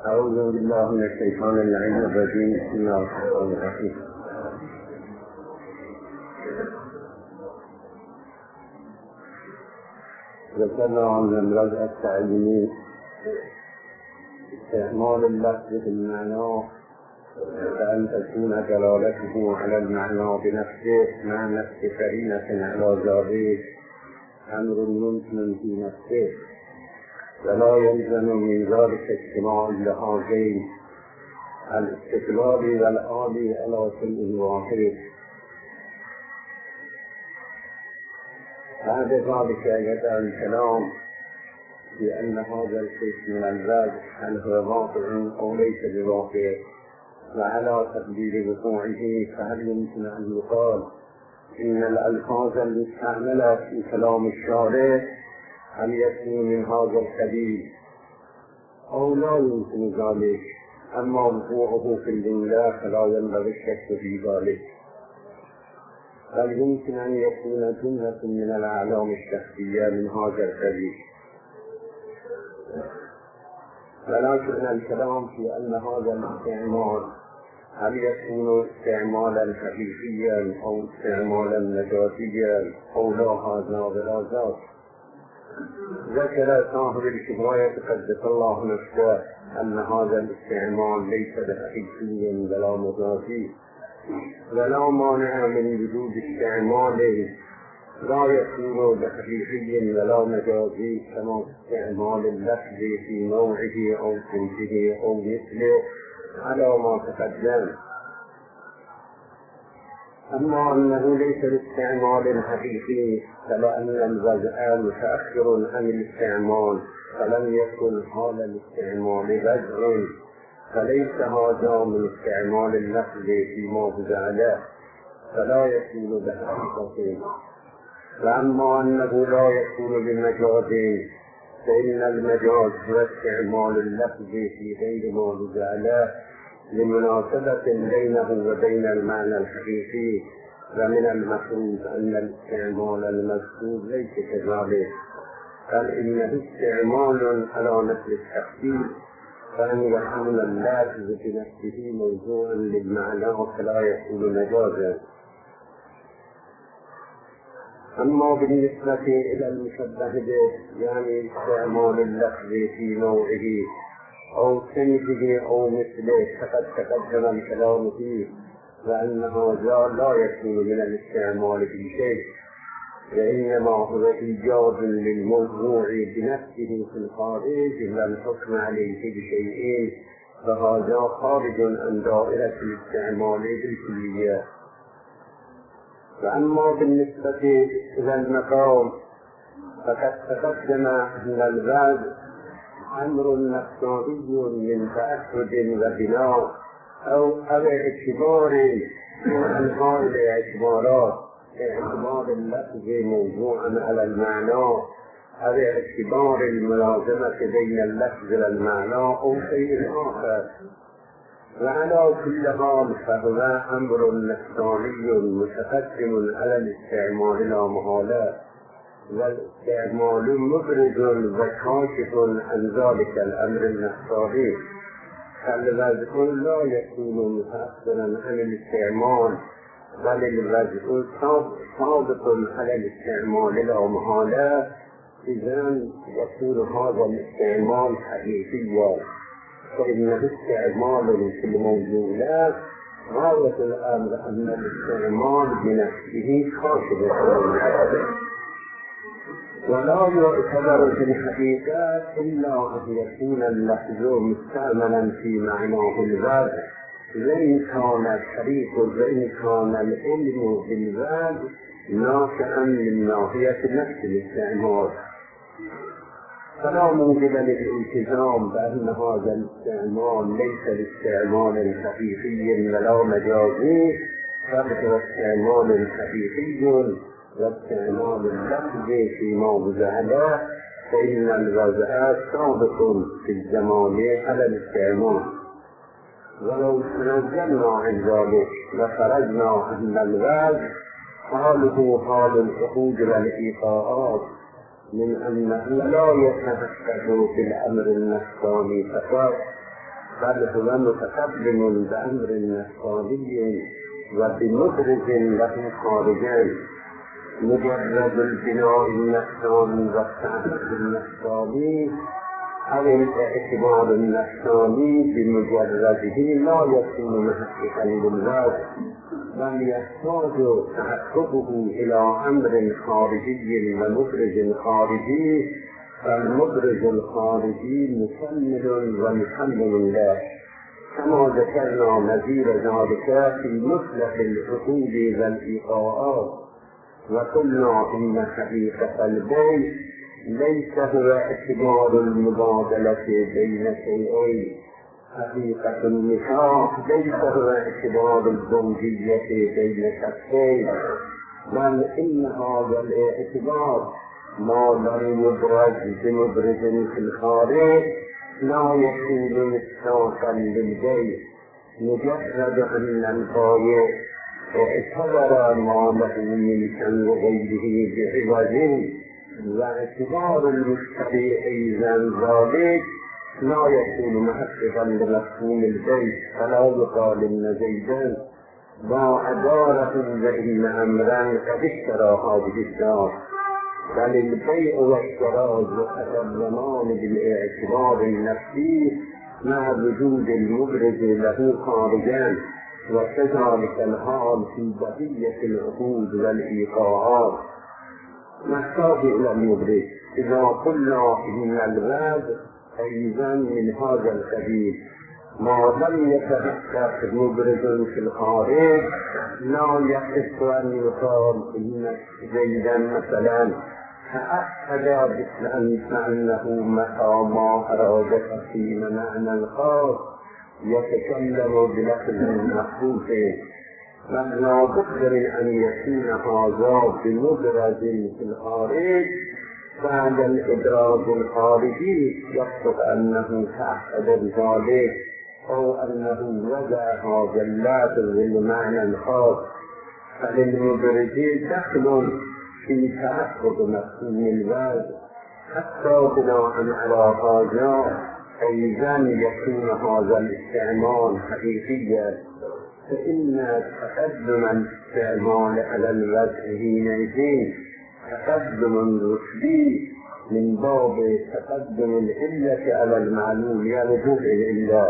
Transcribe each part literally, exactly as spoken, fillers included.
أعوذ بالله من الشيطان اللعين الرجيم. بسم الله الرحمن الرحيم. ذكرنا عن المرجع التعليمي استعمال اللفظ في المعنى كأن تكون دلالته على المعنى بنفسه مع نفس قرينة على ذلك أمر ممكن في نفسه، ولا يلزم من ذلك اجتماع اللهجين الاستقلال والآلي على شيء واحد. بعد ذلك يدعى الكلام بأن هذا الشيء من الباب هل هو واقع أو ليس بواقع، وعلى تقدير وقوعه فهل يمكن أن يقال إن الألفاظ المستعملة في كلام الشارع هل يكون من هذا القبيل أو لا يمكن ذلك، أما وقوعه في الجملة فلا ينبغي الشك في ذلك، بل يمكن أن يكون جملة من الأعلام الشخصية من هذا القبيل. ولكن الكلام في أن هذا الاستعمال هل يكون استعمالا حقيقيا أو استعمالا مجازيا أو لا هذا ولا ذاك. ذكر صاحب الكفاية قدس الله نفسه أن هذا الاستعمال ليس بحقيقي ولا مجازي، ولا مانع من وجود استعمال لا يكون بحقيقي ولا مجازي كما استعمال اللفظ في نوعه أو صنفه أو مثله على ما تقدم. أما أنه ليس باستعمال حقيقي فلأن الوضع متأخر عن الاستعمال فلم يكن حال الاستعمال وضع، فليس هذا من استعمال اللفظ فيما وضع له فلا يكون بحقيقة. وأما أنه لا يكون بمجاز فإن المجاز هو استعمال اللفظ في غير ما وضع له لمناسبة بينه وبين المعنى الحقيقي، ومن المفروض أن الاستعمال المذكور ليس كذلك، بل إنه استعمال على نفس التخفيف، فأن يكون اللفظ بنفسه موضوعا للمعنى فلا يكون مجازا. أما بالنسبة إلى المشبه به يعني استعمال اللفظ في نوعه أو صنفه أو مثله فقد تقدم الكلام فيه، وأن هذا لا يكون من الاستعمال في شيء، وإنما هو إيجاد للموضوع بنفسه في الخارج لا الحكم عليه بشيء، فهذا خارج عن دائرة الاستعمال بالكلية. وأما بالنسبة إلى المقام فقد تقدم أن الباب أمر نفساني من تأكد وبناء أو أو اعتبار من أنواع الاعتبارات، اعتبار اللفظ موضوعا على المعنى أو اعتبار الملازمة بين اللفظ والمعنى أو شيء آخر. وعلى كل حال فهو أمر نفساني متقدم على الاستعمال لا محالة، والاستعمال مبرز وكاشف عن ذلك الأمر النفساني، فالوضع لا يكون متأثرا عن الاستعمال، بل الوضع صادق على الاستعمال لا محالة، إذن يكون هذا الاستعمال حقيقيا، فإنه استعمال في الموضوعات غاية الأمر أن الاستعمال بنفسه خاشب ولا يعتبر في الحقيقة إلا أن يكون اللفظ مستعملا في معناه الواضح، وإن كان الطريق وإن كان العلم بالواضح ناشئا من ناحية نفس الاستعمال، فلا موجب للالتزام بأن هذا الاستعمال ليس باستعمال حقيقي ولا مجازي، بل هو استعمال حقيقي واستعمال اللفظ فيما وضع له، فإن الوضع سابق في الزمان على الاستعمال. ولو تنزلنا عن ذلك لخرجنا أن الوضع حاله حال العقود والإيقاعات، من أنه لا يتفكر في الأمر النفساني فقط، بل هو متقدم بأمر نفساني وبمدرج له خارجا. مجرد البناء النفساني والتعبد النفساني أو الاعتبار النفساني بمجرده لا يكون محققا للذات، بل يحتاج تحققه إلى أمر خارجي ومدرج خارجي، فالمدرج الخارجي مكمل ومكمل له، كما ذكرنا نظير ذلك في مطلق العقود والإيقاعات. وقلنا إن حقيقة البيع ليس هو اعتبار المبادلة بين شيئين، حقيقة النكاح ليس هو اعتبار الزوجية بين شخصين، بل إن هذا الاعتبار ما لم يدرج بمدرج في الخارج لا يكون مستوفا للبيع. مجرد أن البائع اعتبر ما له ملكا وغيره بعوض واعتبار المشتري أيضا ذلك لا يكون محققا لمفهوم البيع، فلا يقال إن زيدا باع داره وإن أمرا قد اشترى هذه الدار، بل البيع والشراء يتكلمان بالاعتبار النفسي مع وجود المبرز له خارجا. وكذلك الحال في بقية العقود والإيقاعات. نحتاج إلى المبرز. إذا قلنا إن الباب أيضا من هذا القبيل ما لم يتحقق مبرز في الخارج لا يحس أن يقال إن زيدا مثلا فأكد بأنه متى ما أراد تقسيم معنى الخاص يتكلم بلفظ مخصوص، بل لا بد من أن يكون هذا بمدرج في الخارج بعد الإدراج الخارجي يصدق أنه تأكد بذلك أو أنه وضع هذا اللفظ للمعنى الخاص. فللمدرج دخل في تأكد مفهوم الوضع حتى بناء على هذا أيضا يكون هذا الاستعمال حقيقيا، فإن تقدم الاستعمال على الوضع حينئذ تقدم رشدي من باب تقدم العلة على المعلوم، يعني وجود العلة،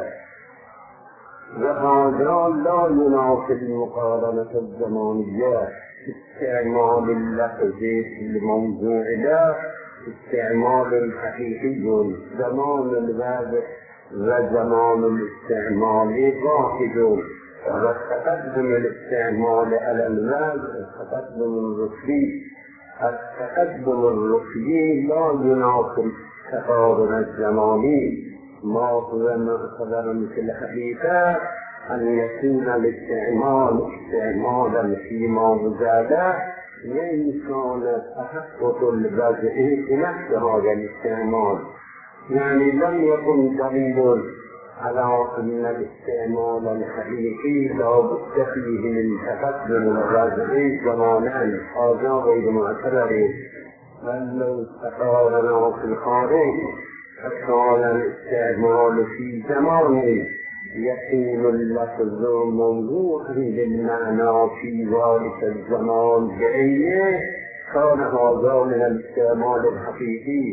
وهذا لا ينافي المقارنة الزمانية. استعمال اللفظ الموضوع له استعمال حقيقي، زمان الوضع وزمان الاستعمال واحد، وتقدم الاستعمال على المال التقدم الرشدي. التقدم الرشدي لا ينافي التقارن الزماني، ما هو معتبر في الحقيقة أن يكون الاستعمال استعمالا فيما وجد من كان تحقق الوضع بنفس هذا الاستعمال، يعني لم يكن دليل على أن الاستعمال الحقيقي لا بد فيه من تقدم الوضع زمانا، هذا غير معتبر. بل لو تقارن في الخارج فكان الاستعمال في زمان يكون اللفظ موضوعا بالمعنى في ذلك الزمان بعينه، كان هذا من الاستعمال الحقيقي.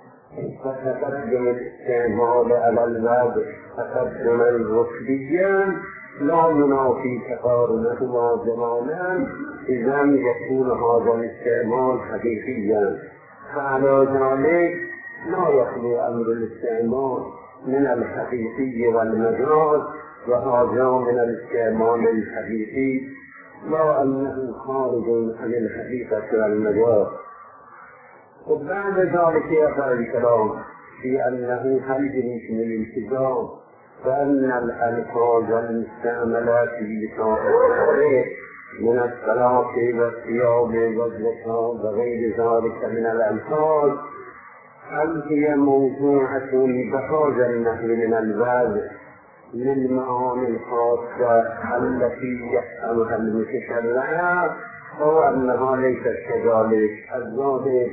فتقدم الاستعمال على الوضع تقدما رشديا لا ينافي تقارنهما زمانا، إذا يكون هذا الاستعمال حقيقيا. فعلى ذلك لا يخلو أمر الاستعمال من الحقيقي والمجاز، وهذا من الاستعمال الحقيقي لا أنه خارج عن الحقيقة والمجاز. وبعد ذلك يقع الكلام في أنه هل يمكن الالتزام فأن الألفاظ المستعملة في لسان الحديث من الصلاة والصيام والزكاة وغير ذلك من الألفاظ هل هي موضوعة بهذا النحو من الباب للمعاني الخاصة التي يفهمها المتشرع، أو أنها ليست كذلك؟ الظاهر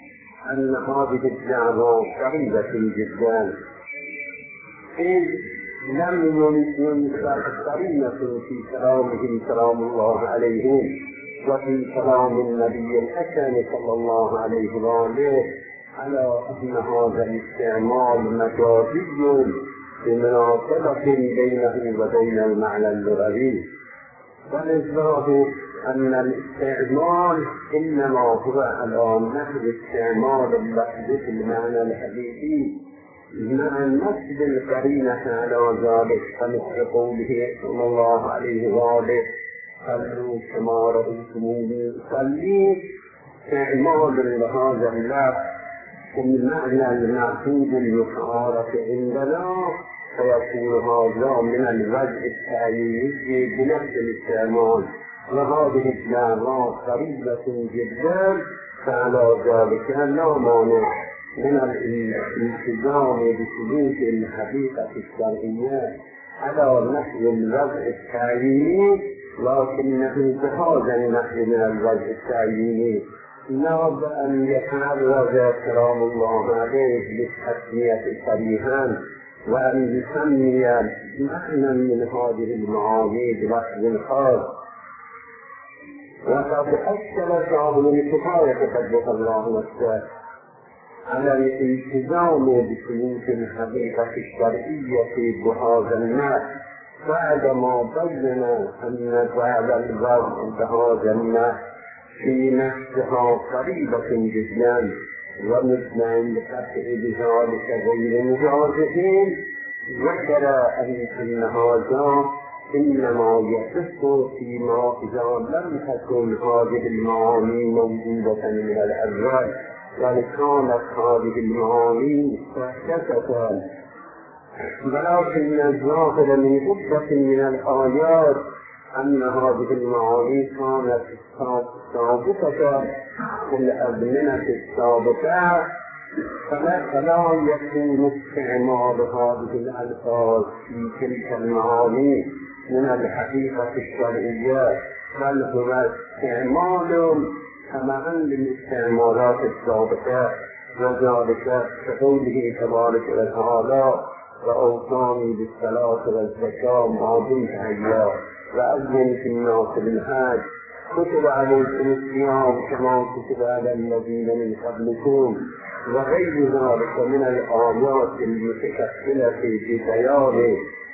أن هذه الدعوة بعيدة جدا، إذ لم ينكر قرينة في كلامهم سلام الله عليهم وفي كلام النبي الحسن صلى الله عليه وآله على أن هذا الاستعمال مجازي بمناسبة بينه وبين المعنى اللغوي، والإثبات أن الاستعمال إنما هو على نحو استعمال اللفظ في المعنى الحقيقي مع النصب القرينة على ذلك، فمثل قوله صلى الله عليه وآله صلوا كما رأيتموني أصلي، استعمال لهذا اللفظ في المعنى المعقول المتعارف عندنا، فيكون هذا من الوجه التعييني بنفس الاستعمال، وهذه الدعوات قريبة جدا، فعلى ذلك لا مانع من الالتزام بسلوك الحقيقة الشرعية على نحو الوجه التعييني، لكنه بهذا النحو من الوجه التعييني لا بأن يتعرض كلام الله عليه بالتسمية صريحا، وأن يسمي معنى من هذه المعاني بلفظ خاص. وقد أشكل صاحب الكفاية قدس الله نفسه على الالتزام بسلوك الحقيقة الشرعية بهذا النحو، بعدما بين أن فعل الوضع بهذا النحو في نفسها قريبة جدا، ومثل عند قطع بذلك غير مجازفين، ذكر أن هذا إنما يصح فيما إذا لم تكن هذه المعاني موجودة من الأول، ولكانت هذه المعاني محدثة، ولكن الظاهر من عدة من الآيات أن هذه المعاني كانت ثابتة في الأزمنة السابقة، فلا يكون استعمال هذه الألفاظ في تلك المعاني من الحقيقة الشرعية، بل هو استعمال كما للاستعمالات السابقة، وذلك كقوله تبارك وتعالى وأوصاني بالصلاة والزكاة ما دمت حيا وأذن في الناس بالحج كتب عليكم الصيام كما كتب على الذين من قبلكم، وغير ذلك من الآيات المتكفلة ببيان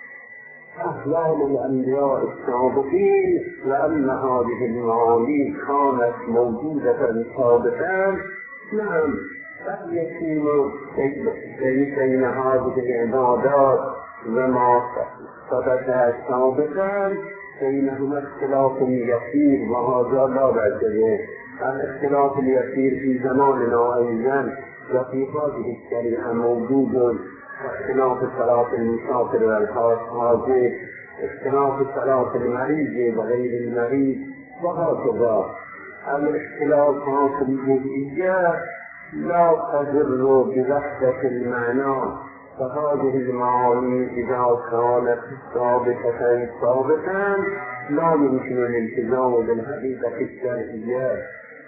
أحلام الأنبياء السابقين، لأن هذه المعاني كانت موجودة سابقا. نعم، قد يكون بين هذه العبادات وما ثبت سابقا بينهما اختلاف يسير، وهذا لا بأس به. الاختلاف اليسير في زماننا أيضا وفي هذه الشريعة موجود، اختلاف صلاة المسافر والحاج، اختلاف صلاة المريض وغير المريض، وهكذا. الاختلافات الجزئية لا تضر بوحدة المعنى، فهذه المعاني إذا كانت ثابتة ثابتة لا يمكن الالتزام بالحقيقة الشرعية،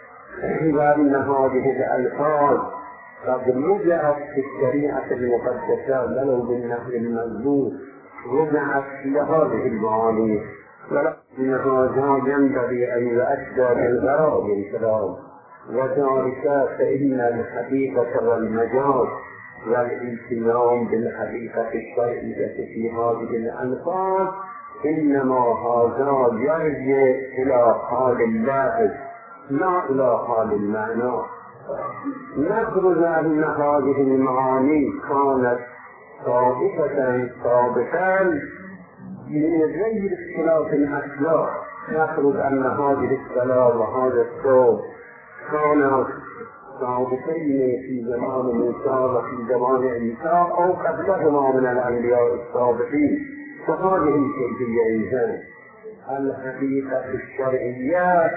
لأن هذه الألفاظ قد وضعت في الشريعة المقدسة ولو بالنحو المذموم، وضعت لهذه المعاني، ولكن هذا ينبغي أن يؤدى بالبراء بالكلام، وذلك فإن الحقيقة والمجاز والالتزام بالحقيقة الشرعية في هذه الألفاظ إنما هذا يرجع إلى حال اللافظ لا إلى حال المعنى. نفرض أن هذه المعاني كانت ثابتة ثابتة من غير اختلاف الأشياء، نفرض أن هذه الصلاة وهذا الصوم كانا ثابتين في زمان موسى وفي زمان عيسى أو قبلهما من الأنبياء السابقين، فهذه الكيفية إذن الحقيقة الشرعية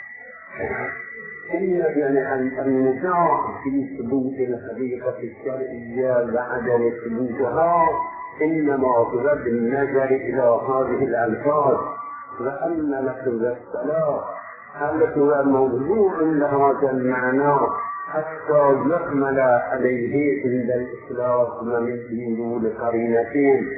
إن يعني النزاع في ثبوت الحقيقة الشرعية وعدم ثبوتها إنما هو بالنظر إلى هذه الألفاظ، وأن لفظ الصلاة هل هو موضوع لهذا المعنى حتى يحمل عليه عند الإخلاص ومن دون قرينتين،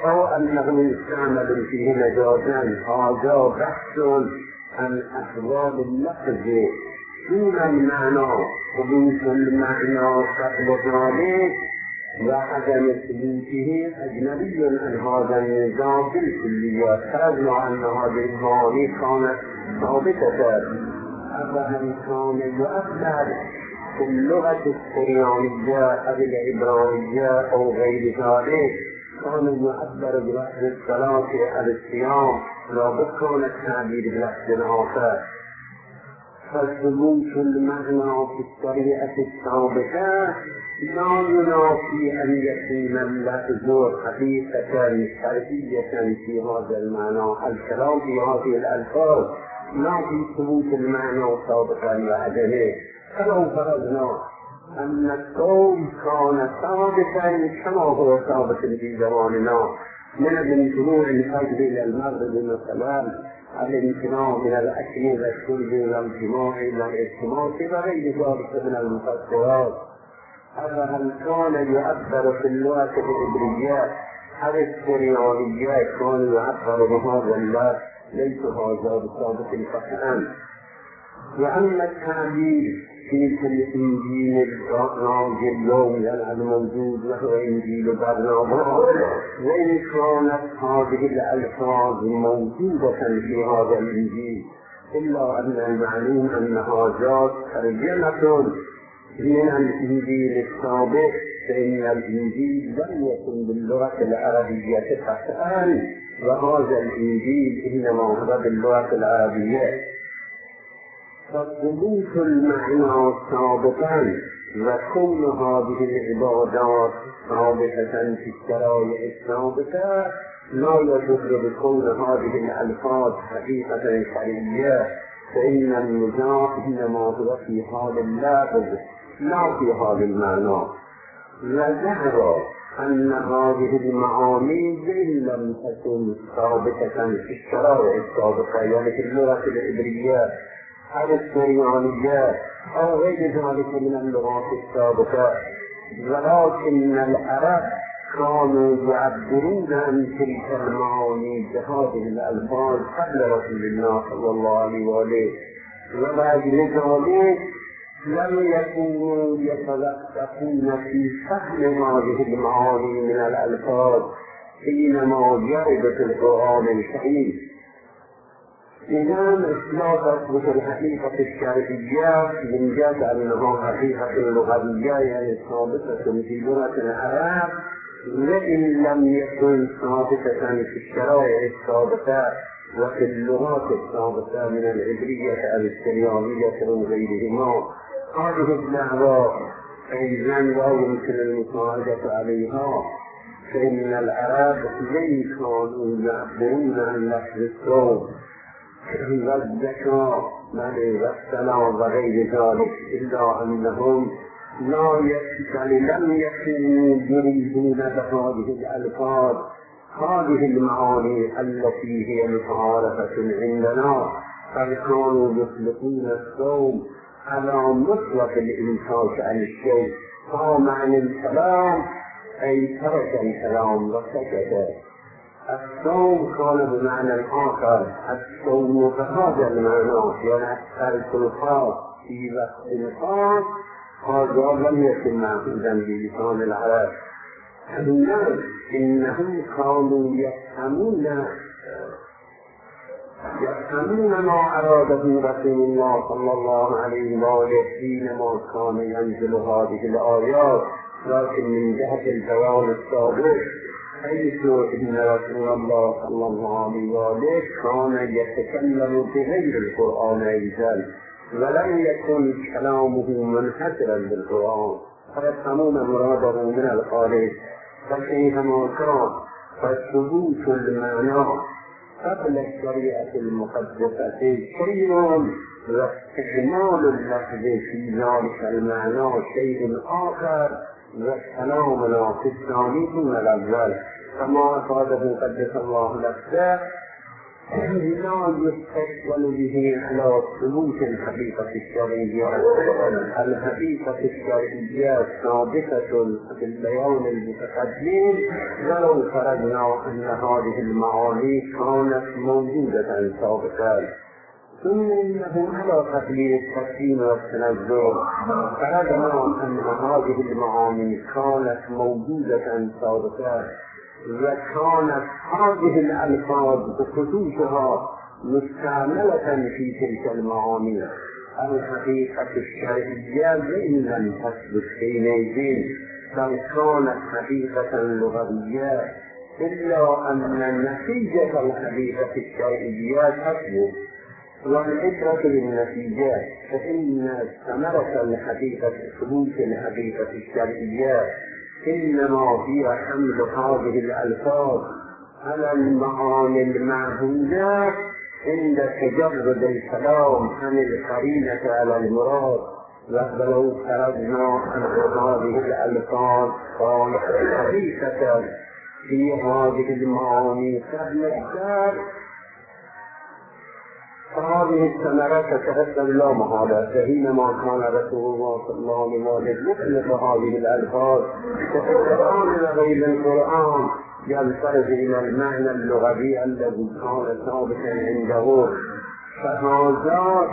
أو أنه يستعمل فيه مجازا. هذا بحث عن أسباب اللفظ دون المعنى، ثبوت المعنى قبل ذلك وعدم ثبوته أجنبي عن هذا النظام بالكلية. فرضنا أن هذه المعاني كانت ثابتة، أفهم كان يؤثر في اللغة السريانية أو العبرانية أو غير ذلك، كان يعبر بلفظ الصلاة على الصيام، لا بد كان التعبير بلفظ آخر. فثبوت المعنى في الطريقة السابقة لا ينافي أن يكون اللفظ حقيقة شرعية في هذا المعنى. الكلام في هذه الألفاظ لا في ثبوت المعنى سابقا وعدمه. فلو فرضنا أن الصوم كان ثابتا كما هو ثابت في زماننا من طلوع الفجر إلى المغرب مثلا، الامتناع من الأكل والشرب والجماع إلى الارتباط وغير ذلك من المفسرات، هل كان يعبر في اللغة العبرية أو السريانية كان يعبر بهذا اللفظ؟ ليس هذا بثابت الفهم. وأما التعبير في الإنجيل الراجل اليوم الموجود وهو إنجيل برنابا، وإن كانت هذه الألفاظ موجودة في هذا الإنجيل، إلا أن المعلوم أن هذا ترجمة من الإنجيل السابق، فإن الإنجيل لم يكن باللغة العربية فقط، وهذا الإنجيل إنما هو باللغة العربية. فثبوت المعنى سابقا وكون هذه العبادات ثابتة في الشرائع السابقة لا يضر بكون هذه الألفاظ حقيقة شرعية، فإن النجاح إنما هو في هذا اللفظ لا في هذا المعنى. وظهر أن هذه المعاني إن لم تكن ثابتة في الشرائع السابقة، يعني في اللغة العبرية أو السريانية أو غير ذلك من اللغات السابقة، ولكن العرب كانوا يعبرون عن تلك المعاني بهذه الألفاظ قبل رسول الله صلى الله عليه وآله، ولكن ذلك لم يكونوا يتلقفون في فهم هذه المعاني من الألفاظ حينما جاءت القرآن الكريم. إذا لا تصبح الحقيقة الشرعية من جهة أنها حقيقة لغوية يعني ثابتة في لغة العرب، وإن لم يكن ثابتة في الشرائع السابقة وفي اللغات السابقة من العبرية أو السريانية وغيرهما. هذه الدعوة أيضا لا يمكن المساعدة عليها، فإن العرب لم كانوا يعبرون عن لفظ الصوم والزكاة والسلام وغير ذلك، إلا أنهم لا يكن لم يكونوا يريدون بهذه الألفاظ هذه المعاني التي هي متعارفة عندنا، بل كانوا يطلقون الصوم على مطلق الإمساك عن الشيء، قام عن الكلام أي ترك الكلام وسكت. الصوم كان بمعنى آخر، الصوم بهذا المعنى يعني الترك الخاص في وقت خاص، هذا لم يكن معقودا بلسان العرب. الناس إنهم كانوا يفهمون يفهمون ما أراده رسول الله صلى الله عليه وآله حينما كان ينزل هذه الآيات، لكن من جهة البيان السابق حيث إن رسول الله صلى الله عليه وآله كان يتكلم بغير القرآن أيضا، ولم يكن كلامه منحصرا بالقرآن، فيفهمون مراده من الخارج. فكيفما كان فثبوت المعنى قبل الشريعة المقدسة شيء، واستعمال اللفظ في ذلك المعنى شيء آخر، والكلام في الثاني دون الأول، كما أفاده قدس الله لفظه لا يستقبل به على ثبوت الحقيقة الشرعية. الحقيقة الشرعية ثابتة في البيان المتقدم، ولو فرضنا أن هذه المعاني كانت موجودة سابقا. ثم إنه على تقليد التقسيم والتنزل فرضنا أن هذه المعاني كانت موجودة سابقا، وكانت هذه الألفاظ بخصوصها مستعملة في تلك المعاني. الحقيقة الشرعية وإن لم تثبت حينئذ بل كانت حقيقة لغوية، إلا أن نتيجة الحقيقة الشرعية تثبت، والعبرة بالنتيجة، فإن ثمرة الحقيقة ثبوت الحقيقة الشرعية إنما هي حمل هذه الألفاظ على المعاني المعهودة عند تجرد الكلام عن القرينة على المراد. ولو فرضنا أن هذه الألفاظ كانت حقيقة في هذه المعاني قبل الشرع، فهذه الثمرة تترتب لا محالة. فحينما كان رسول الله صلى الله عليه وسلم يطلق هذه الألفاظ ففي القرآن وغير القرآن ينفرد إلى المعنى اللغوي الذي كان ثابتا عنده، فهذا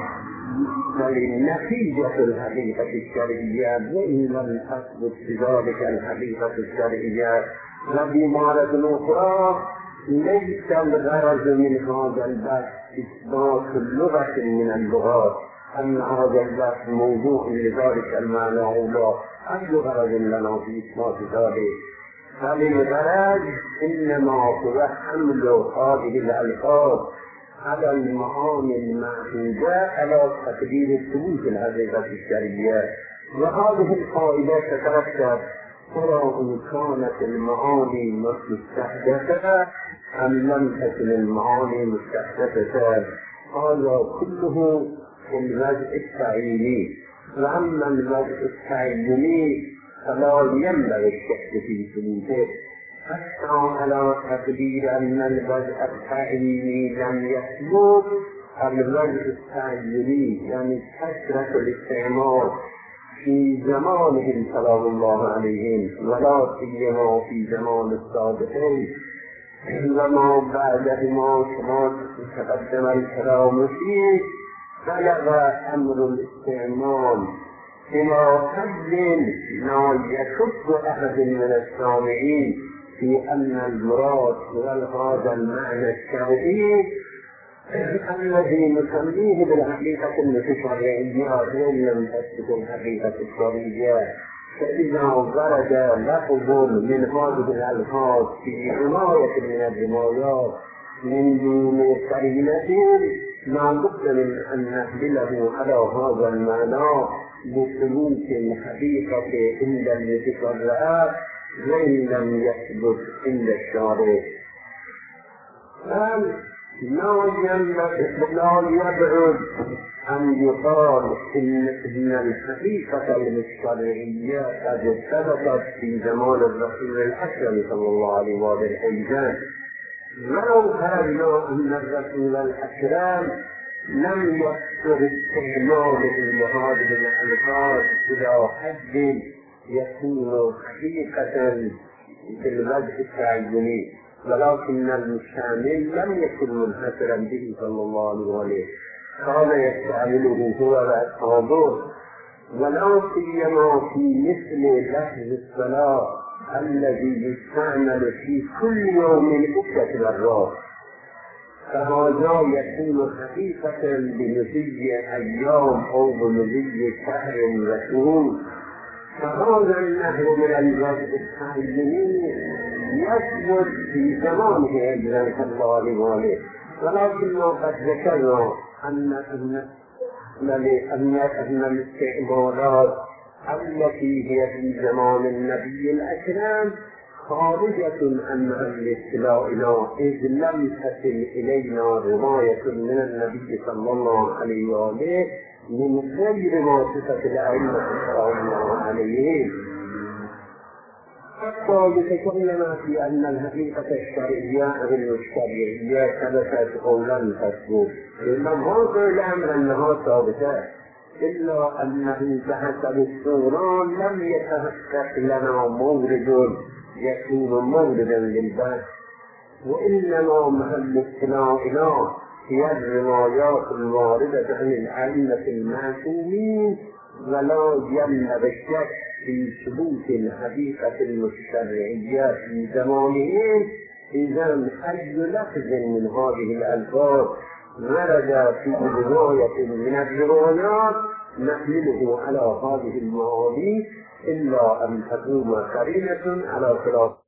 نتيجة الحقيقة الشرعية وإن لم تثبت بذلك الحقيقة الشرعية. وبمارة أخرى ليس الغرض من هذا البحث إثبات لغة من اللغات، أن هذا البحث موضوع لذلك المعنى أو لا، أي غرض لنا في إثبات ذلك؟ بل الغرض إنما هو حمل هذه الألفاظ على المعاني المعهودة على تقدير ثبوت الحقيقة الشرعية. وهذه القاعدة تترتب ترى إن كانت المعاني مستحدثة أم لم تكن المعاني مستحدثة. هذا كله في الوضع التعييني. وأما الوضع التعييني فلا ينبغي الشك في ثبوته، حتى على تقدير أن الوضع التعييني لم يثبت. الوضع التعييني يعني كثرة الاستعمال في زمانهم سلام الله عليهم، ولا سيما في زمان السابقين وما بعدهما كما تقدم الكلام فيه، بلغ أمر الاستعمال إلى حد لا يشك أحد من السامعين في أن المراد هذا المعنى الشرعي الذي نسميه بالحقيقة الشرعية وإن لم تثبت الحقيقة الشرعية. فإذا ورد لفظ من هذه الألفاظ في رواية من الروايات من دون قرينة لا بد من أن نحمله على هذا المعنى بثبوت الحقيقة عند المتشرعات وإن لم يثبت عند الشارع. لا يبعد أن يقال إن, إن الحقيقة الشرعية قد ثبتت في زمان الرسول الأكرم صلى الله عليه وسلم. ولو فرضنا أن الرسول الأكرم لم يكثر استعماله لهذه الألفاظ إلى حد يكون حقيقة في الوضع التعيني، ولكن المستعمل لم يكن منحصرا به صلى الله عليه وسلم، كان يستعمله هو وأصحابه، ولا سيما في مثل لفظ الصلاة الذي يستعمل في كل يوم عدة مرات، فهذا يكون حقيقة بمزي أيام أو بمزي شهر وشهور. فهذا النحو من الوضع التعييني يثبت في زمانه أيضا صلى الله عليه وسلم، ولكن قد ذكرنا أن أن أن الاستعمالات التي هي في زمان النبي الأكرم خارجة عن الاستيلاء، إذ لم تصل إلينا رواية من النبي صلى الله عليه وسلم من غير واسطة الأئمة صلى الله عليه. حتى يتكلم في أن الحقيقة الشرعية أو الشرعية ثبتت قولا فاسبوع إنما قيل أمر أنها ثابتة إلا أنه بحسب الصورة لم يتحقق لنا مورد يكون موردا للبحث، وإنما محل استنائنا هي الروايات الواردة عن الأئمة المعصومين، ولا يمنع الشك في ثبوت الحقيقة الشرعية في زمانهم. إذا أي لفظ من هذه الألفاظ ورد في رواية من الروايات نحمله على هذه المعاني إلا أن تكون قرينة على خلاف